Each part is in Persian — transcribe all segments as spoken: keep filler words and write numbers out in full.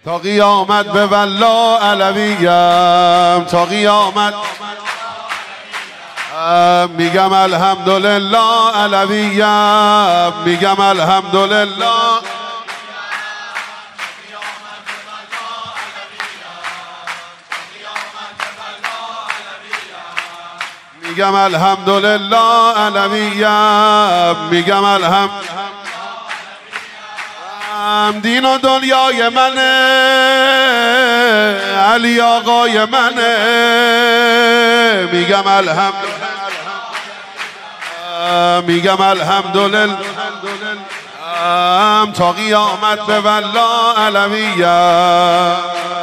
تا قیامت به والله علویم، تا قیامت میگم الحمدلله علویم، میگم الحمدلله میگم الحمدلله علویم، میگم الحمدلله دین و دنیای منه، علی آقای منه، میگم الحمدلله، میگم الحمدلله تا قیامت به والله علویم.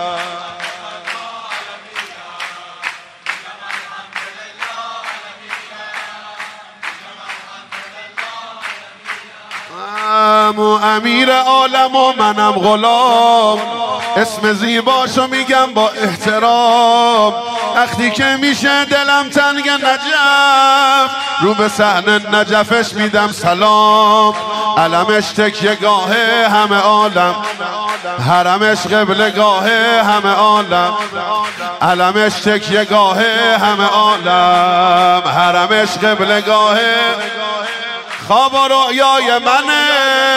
و امیر عالم و منم غلام، اسم زیباشو میگم با احترام. وقتی که میشه دلم تنگ نجف، رو به صحنه نجفش میدم سلام. علمش تکیه گاهه همه عالم، حرمش قبله گاهه همه عالم. علمش تکیه گاهه همه عالم، حرمش قبله گاهه. خواب و رؤیای منه،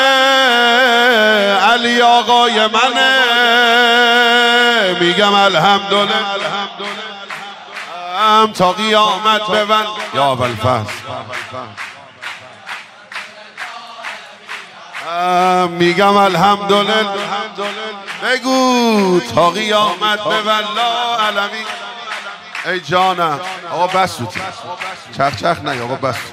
علی آقای منه، میگم الحمدلله تا قیامت ببن یا ابوالفضل. میگم الحمدلله، بگو تا قیامت به والله علوی. ای جانم آقا بس بود، چخ چخ نه آقا بس.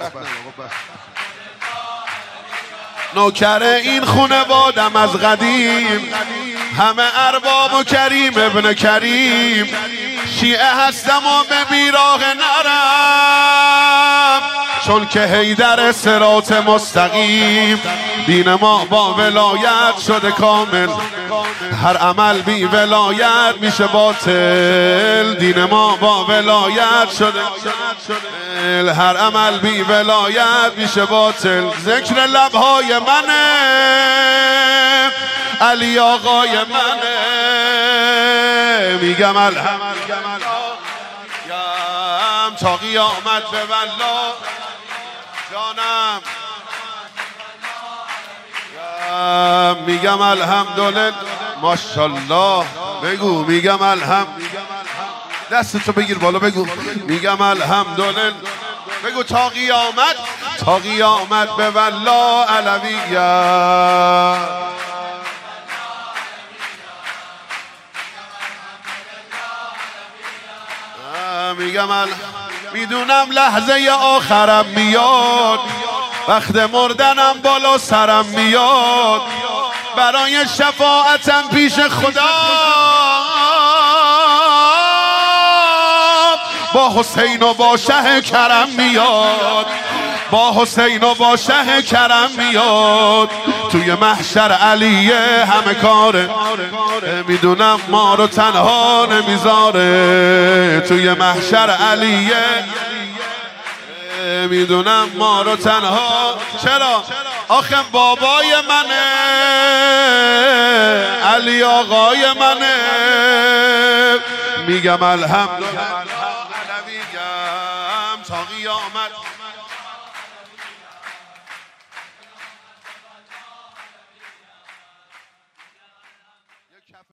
نوکر این خونه بادم از قدیم، همه ارباب و کریم ابن کریم. شیعه هستم و به بیراه نرم، چون که حیدر صراط مستقیم. دین ما با ولایت شده کامل، هر عمل بی ولایت میشه باطل. دین ما با ولایت شده، هر عمل بی ولایت میشه باطل. ذکر لبهای منه، علی آقای منه، میگم الحمدلله تا قیامت به والله. جانم میگم الحمدلله، ماشاءالله بگو میگم الحمدلله. دستتو بگیر بالا بگو میگم الحمدلله. بگو تا قیامت، تا قیامت به والله علویم. میگم ال... میدونم لحظه آخرم میاد، وقت مردنم بالا سرم میاد. برای شفاعتم پیش خدا با حسین و با شه کرم میاد، با حسین و با شه کرم میاد. توی محشر علیه همه کاره، میدونم ما رو تنها نمیذاره. توی محشر علیه میدونم ما رو تنها. چرا؟ آخه بابای منه، علی آقای منه، میگم الحمدلله